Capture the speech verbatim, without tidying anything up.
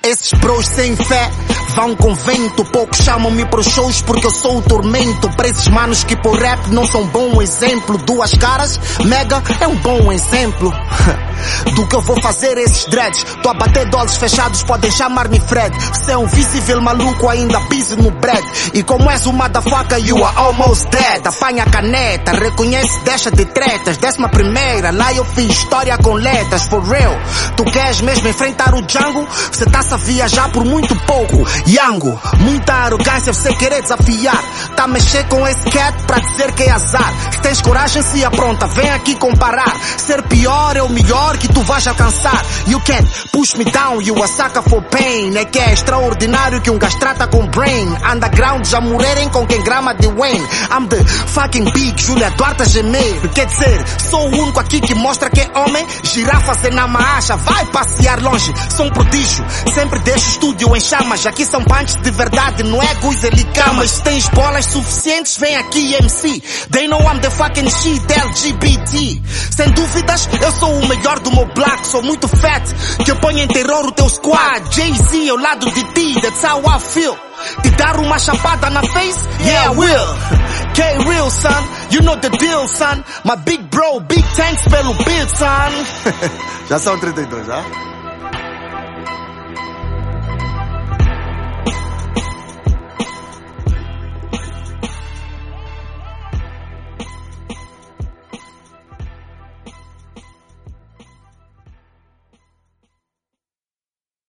Esses bros sem fé vão com vento. Poucos chamam-me pros shows porque eu sou o tormento. Pra esses manos que por rap não são bom exemplo. Duas caras, Mega é um bom exemplo do que eu vou fazer esses dreads. Tô a bater de olhos fechados, podem chamar-me Fred. Se é um visível maluco, ainda pise no bread. E como és uma da faca, you are almost dead. Apanha a caneta, reconhece, deixa de tretas. Décima primeira, lá eu fiz história com letras, for real. Tu queres mesmo enfrentar o Django? Cê tá-se a viajar por muito pouco, Yango. Muita arrogância você querer desafiar. Tá a mexer com esse cat pra dizer que é azar. Se tens coragem, se apronta, vem aqui comparar. Ser pior é o melhor que tu vais alcançar. You can't push me down, you a sucker for pain. É que é extraordinário que um gajo trata com brain. Underground já morrerem com quem grama de Wayne. I'm the fucking big Julia Duarte a gemer. Quer dizer, sou o único aqui que mostra que é homem. Girafas na maacha, vai passear longe. Sou um prodígio, sempre deixo o estúdio em chamas. Aqui são punches de verdade, não é guis e camas. Se tens bolas suficientes, vem aqui M C. They know I'm the fucking shit, L G B T. Sem dúvidas, eu sou o melhor do meu black. Sou muito fat, que eu ponho em terror o teu squad. Jay-Z ao lado de ti, that's how I feel. Te dar uma chapada na face? Yeah, I will. K-Real, son, you know the deal, son. My big bro, big thanks pelo beat, son. Já são trinta e dois, já?